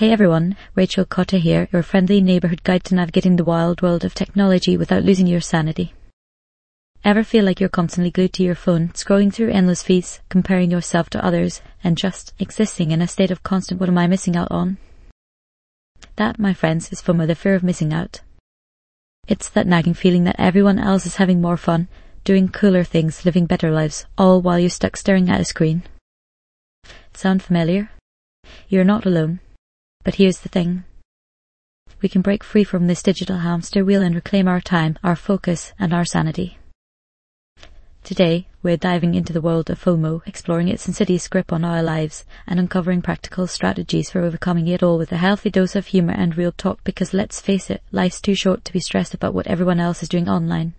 Hey everyone, Rachel Cotta here, your friendly neighbourhood guide to navigating the wild world of technology without losing your sanity. Ever feel like you're constantly glued to your phone, scrolling through endless feeds, comparing yourself to others, and just existing in a state of constant what am I missing out on? That, my friends, is FOMO, the fear of missing out. It's that nagging feeling that everyone else is having more fun, doing cooler things, living better lives, all while you're stuck staring at a screen. Sound familiar? You're not alone. But here's the thing. We can break free from this digital hamster wheel and reclaim our time, our focus, and our sanity. Today, we're diving into the world of FOMO, exploring its insidious grip on our lives, and uncovering practical strategies for overcoming it all with a healthy dose of humour and real talk, because let's face it, life's too short to be stressed about what everyone else is doing online.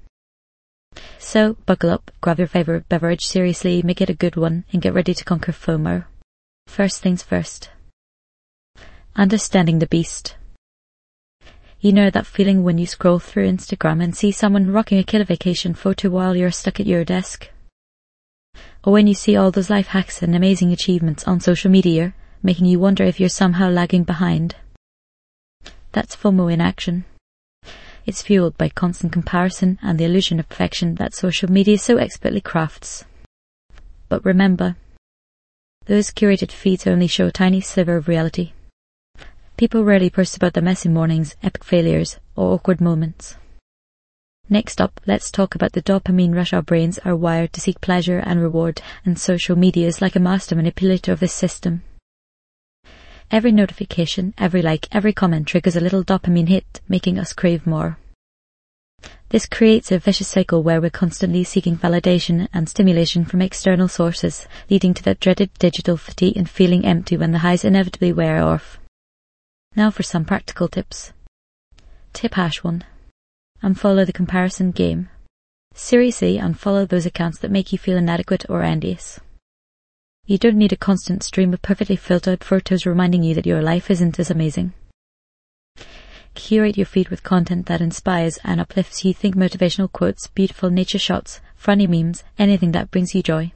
So, buckle up, grab your favourite beverage seriously, make it a good one, and get ready to conquer FOMO. First things first. Understanding the beast. You know that feeling when you scroll through Instagram and see someone rocking a killer vacation photo while you're stuck at your desk? Or when you see all those life hacks and amazing achievements on social media, making you wonder if you're somehow lagging behind? That's FOMO in action. It's fueled by constant comparison and the illusion of perfection that social media so expertly crafts. But remember, those curated feeds only show a tiny sliver of reality. People rarely post about their messy mornings, epic failures, or awkward moments. Next up, let's talk about the dopamine rush our brains are wired to seek pleasure and reward, and social media is like a master manipulator of this system. Every notification, every like, every comment triggers a little dopamine hit, making us crave more. This creates a vicious cycle where we're constantly seeking validation and stimulation from external sources, leading to that dreaded digital fatigue and feeling empty when the highs inevitably wear off. Now for some practical tips. Tip #1. Unfollow the comparison game. Seriously, unfollow those accounts that make you feel inadequate or envious. You don't need a constant stream of perfectly filtered photos reminding you that your life isn't as amazing. Curate your feed with content that inspires and uplifts you. Think motivational quotes, beautiful nature shots, funny memes, anything that brings you joy.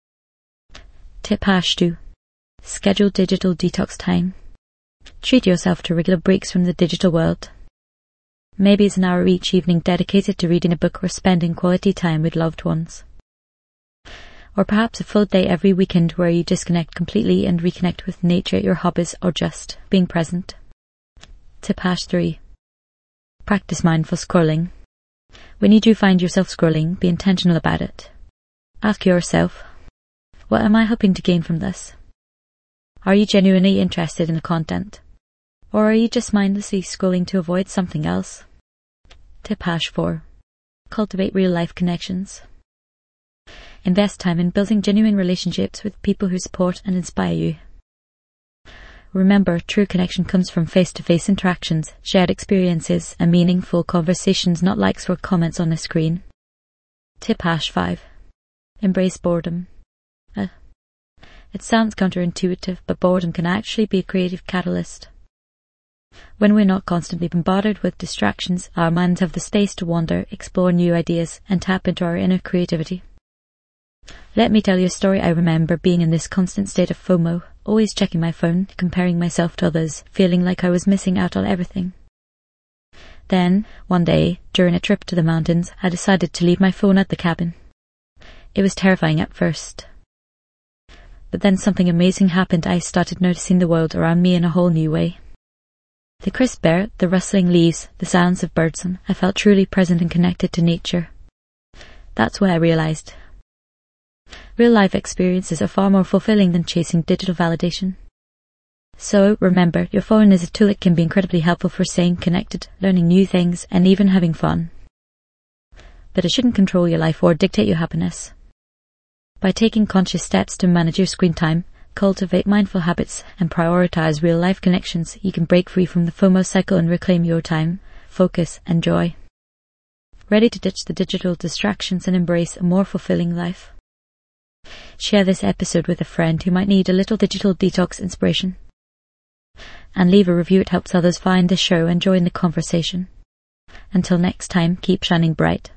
Tip #2. Schedule digital detox time. Treat yourself to regular breaks from the digital world. Maybe it's an hour each evening dedicated to reading a book or spending quality time with loved ones. Or perhaps a full day every weekend where you disconnect completely and reconnect with nature, your hobbies, or just being present. Tip #3. Practice mindful scrolling. When you do find yourself scrolling, be intentional about it. Ask yourself, what am I hoping to gain from this? Are you genuinely interested in the content? Or are you just mindlessly scrolling to avoid something else? Tip #4. Cultivate real-life connections. Invest time in building genuine relationships with people who support and inspire you. Remember, true connection comes from face-to-face interactions, shared experiences, and meaningful conversations, not likes or comments on a screen. Tip #5. Embrace boredom. It sounds counterintuitive, but boredom can actually be a creative catalyst. When we're not constantly bombarded with distractions, our minds have the space to wander, explore new ideas, and tap into our inner creativity. Let me tell you a story. I remember being in this constant state of FOMO, always checking my phone, comparing myself to others, feeling like I was missing out on everything. Then, one day, during a trip to the mountains, I decided to leave my phone at the cabin. It was terrifying at first. But then something amazing happened. I started noticing the world around me in a whole new way. The crisp air, the rustling leaves, the sounds of birdsong. I felt truly present and connected to nature. That's where I realized real-life experiences are far more fulfilling than chasing digital validation. So, remember, your phone is a tool that can be incredibly helpful for staying connected, learning new things, and even having fun. But it shouldn't control your life or dictate your happiness. By taking conscious steps to manage your screen time, cultivate mindful habits, and prioritize real-life connections, you can break free from the FOMO cycle and reclaim your time, focus, and joy. Ready to ditch the digital distractions and embrace a more fulfilling life? Share this episode with a friend who might need a little digital detox inspiration. And leave a review. It helps others find the show and join the conversation. Until next time, keep shining bright.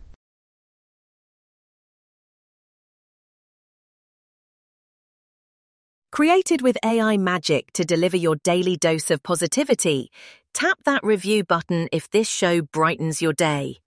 Created with AI magic to deliver your daily dose of positivity, tap that review button if this show brightens your day.